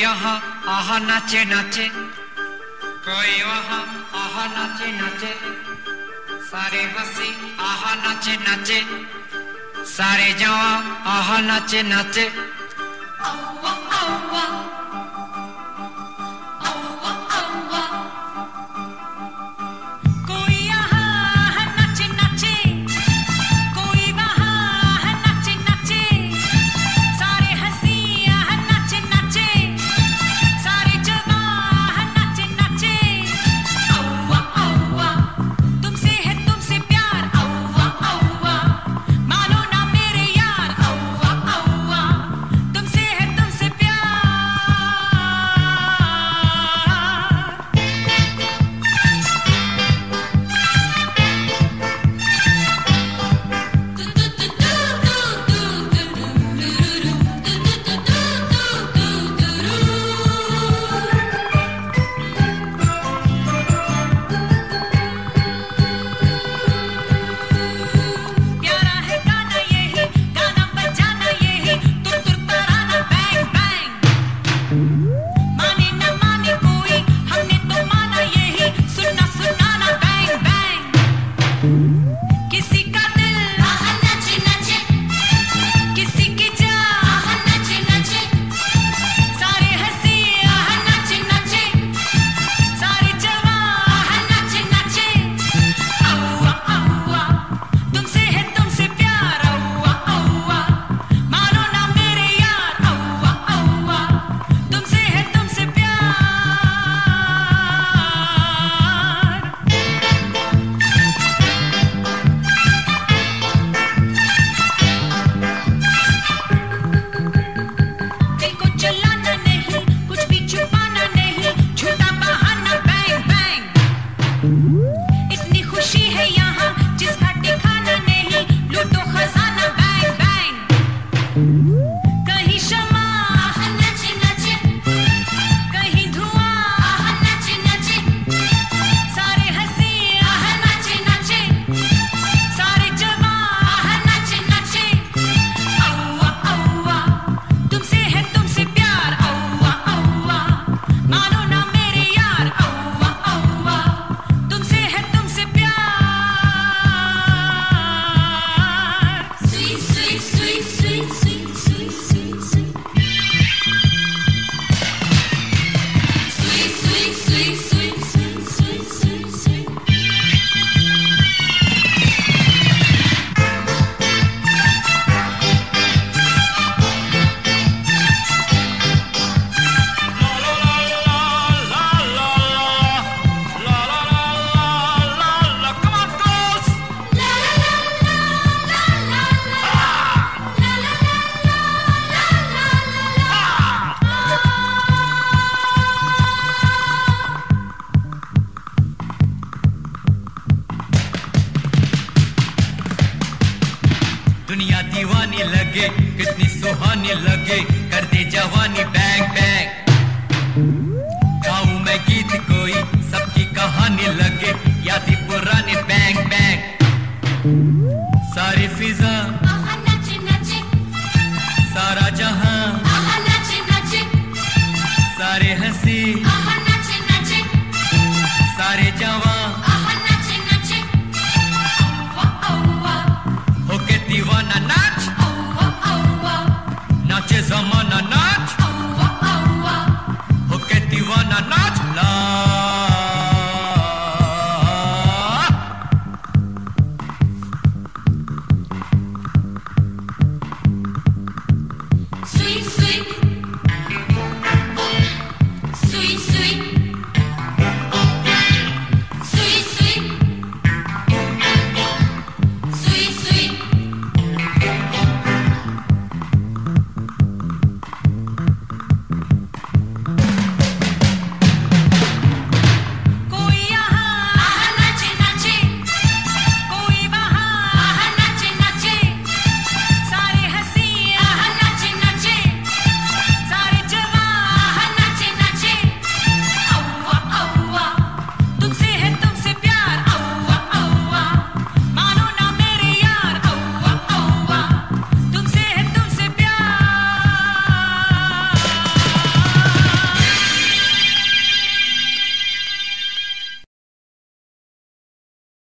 यहाँ आहा नाचे नाचे, कोई वहाँ आहा नाचे नाचे, सारे हंसी आहा नाचे नाचे, सारे जवां आहा नाचे नाचे। औवा औवा औवा औवा, कोई यहाँ नाचे नाचे, कोई वहाँ नाचे नाचे, सारे हंसी यहाँ नाचे नाचे, सारे जवां नाचे नाचे। औवा औवा, तुमसे है तुमसे प्यार, औवा औवा, मानो ना मेरे यार, औवा औवा, तुमसे है तुमसे प्यार। प्यारा है गाना यही, गाना बजाना यही, तुर तुर तराना बैंग बैंग। माने न माने कोई, हमने तो माना यही, सुनना सुनाना बैंग बैंग। किसी का दिल आहा नाचे नाचे, किसी की जान आहा नाचे नाचे, सारे हंसी आहा नाचे नाचे, सारे जवां आहा नाचे नाचे। औवा औवा, तुमसे है तुमसे प्यार, औवा औवा, मानो ना मेरे यार, औवा औवा, तुमसे है तुमसे प्यार। दिल को चलाना नहीं, कुछ भी छुपाना नहीं, झूठा बहाना बैंग बैंग। इतनी खुशी है यहाँ जिसका ठिकाना नहीं, लूटो खजाना बैंग बैंग। कहीं शमा आहा नाचे नाचे, कहीं धुआं आहा नाचे नाचे, सारे हंसी आहा नाचे नाचे, सारे जवां आहा नाचे नाचे। औवा औवा, तुमसे है तुमसे प्यार, औवा औवा, मानो ना मेरे यार, औवा औवा, तुमसे है तुमसे प्यार। Sweet sweet sweet sweet sweet sweet sweet sweet, sweet sweet sweet sweet sweet sweet sweet. दुनिया दीवानी लगे, कितनी सुहानी लगे, कर दे जवानी बैंग बैंग। गाऊं मैं गीत कोई, सबकी कहानी लगे, यादें पुरानी